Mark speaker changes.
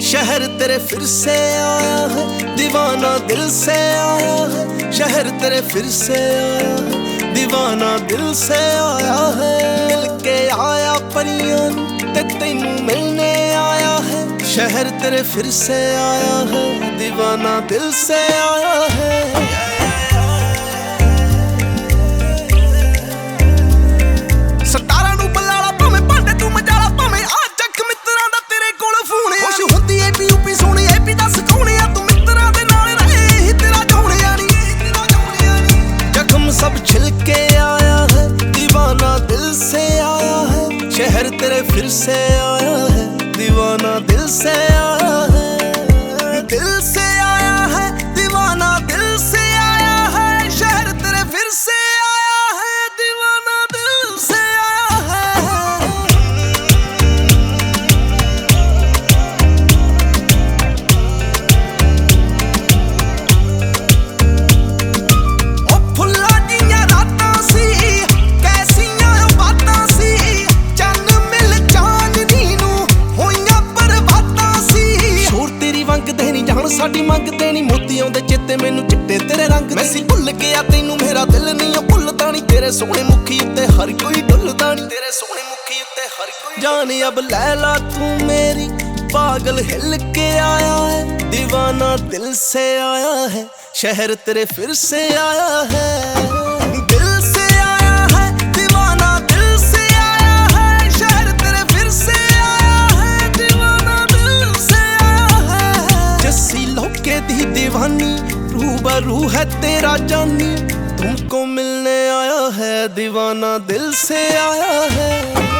Speaker 1: शहर तेरे फिर से आया है, दीवाना दिल से आया है। शहर तेरे फिर से आया है, दीवाना दिल से आया है। मिल के आया परियां ते तैनू मिलने आया है। शहर तेरे फिर से आया है, दीवाना दिल से आया है। सब छिल के आया है, दीवाना दिल से आया है। शहर तेरे फिर से आया है, दीवाना दिल से आया है। दिल से आया है, दीवाना दिल से आया है। शहर तेरे फिर से आया है, दीवाना दिल से आया है। ओ फुल्ला साडी मंगदे नी मोतियां दे चित्ते मैनू चिट्टे तेरे रंग मैं सी भुल गया तैनू मेरा दिल नहीं भुलदा नी। तेरे सोहणे मुखी उत्ते हर कोई डुलदा नी। तेरे सोहणे मुखी उत्ते हर कोई जान अब लैला तू मेरी पागल हिल के आया है, दीवाना दिल से आया है। शहर तेरे फिर से आया है। दीवानी रूबरू है तेरा जानी, तुमको मिलने आया है, दीवाना दिल से आया है।